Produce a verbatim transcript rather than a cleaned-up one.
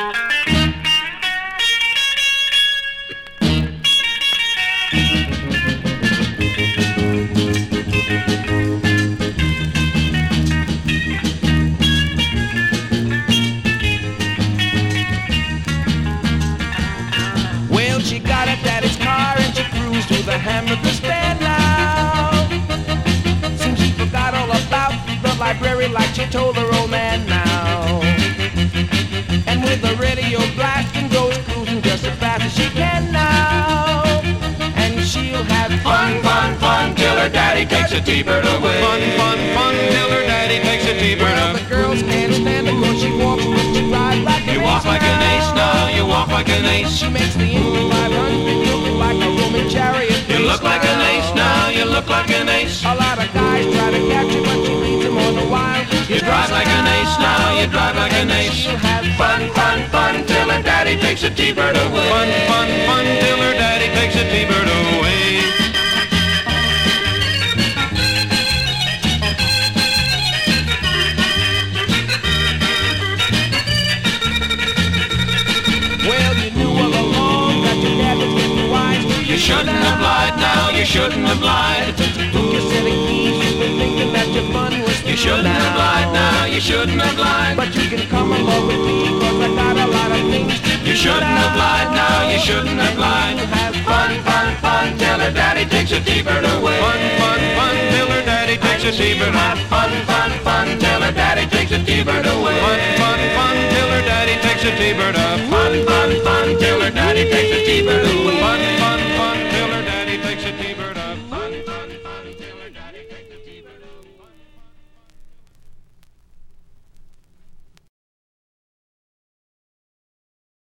She got her daddy's car and she cruised to the hamburger stand now. Seems she forgot all about the library like she told her old man now. And with the radio blasting goes cruising just as fast as she can now. And she'll have fun, fun, fun till her daddy takes a T-bird away. Fun, fun, fun till her daddy takes a T-bird Well, away. the girls can't stand it 'cause she walks and she rides like an You ace walk like an now. ace now, you walk like an ace. She makes the Indy five hundred look like a Roman chariot. You look like an ace now, you look like an ace. A lot of guys try to catch you, but she leads them on the wild. You drive like an ace now, you drive like an ace. She'll have fun, fun, fun till her daddy takes a T-bird away. Fun, fun, fun till her daddy takes a T-bird away. Well, you knew all along that your dad was getting wise. You shouldn't have lied now, you shouldn't have lied. You're selling keys, you've been thinking that your fun was You shouldn't have lied now, you shouldn't have lied. But you can come along with me, 'cause I got a lot of things to do. You shouldn't have lied now, you shouldn't have lied. Have fun, fun, fun till her daddy takes a T-bird away. Fun, fun, fun till her daddy takes a T-bird away. Have fun, fun, fun till her daddy takes a T-bird away.